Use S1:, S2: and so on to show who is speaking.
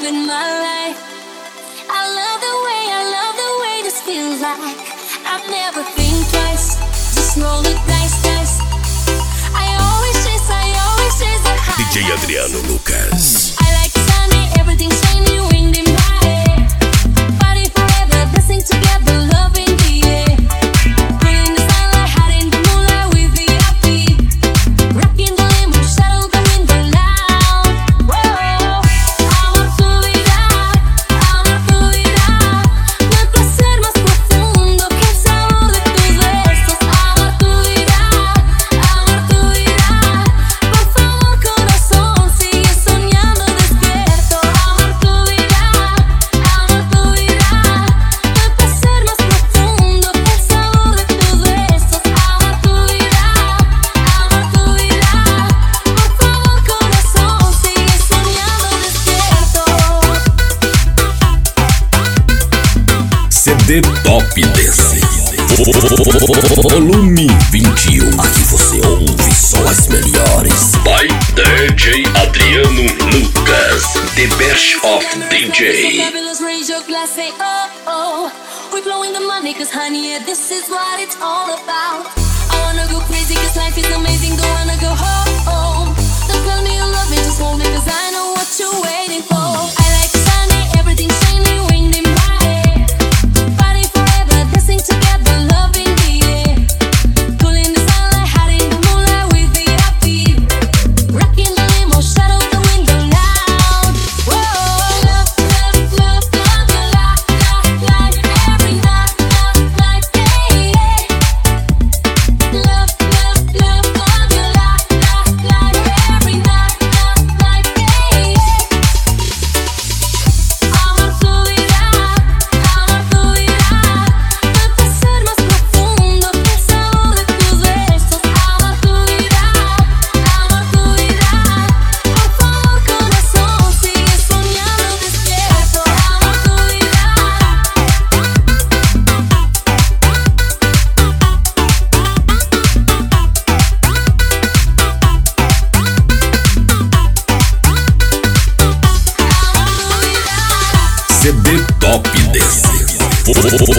S1: living my life. I love the way this feels like. I've never think twice, just roll the dice. I always chase the high.
S2: DJ Adriano Lucas.
S1: I like sunny, everything shiny, wind in my hair. Party forever, dancing together, love in the air. Pulling the sunlight, hiding the moonlight with VIP. Rocking the limo, shadow the window loud. Whoa, amor tu vida, no hay placer más profundo que el sabor de tus besos. Amor tu vida, por favor corazón, sigue soñando despierto. Amor tu vida, no hay placer más profundo que el sabor de tus besos. Amor tu vida, por favor corazón, sigue soñando despierto.
S2: CD Top Dance. Volume 21. Aqui você ouve só as melhores. By DJ Adriano Lucas, The Best of DJ.
S1: Fabulous, raise your glass, say oh oh. We blowing the money, cause honey, yeah, this is what it's all about. I wanna go crazy, cause life is amazing, don't wanna go home. Don't tell me you love me, just hold me, cause I know what you're waiting for. I like sunny, everything shiny, wind in my hair. Party forever, dancing together, love in the air. Pulling the sunlight, hiding the moonlight with VIP. Rocking the limo, shadow the window loud. Whoa, love your life, every night, day. Love your life, every night, day. Amor tu vida, no hay placer más profundo que el sabor de tus besos. Amor tu vida, por favor corazón, sigue soñando despierto. Amor tu vida.
S2: CD Top Dance.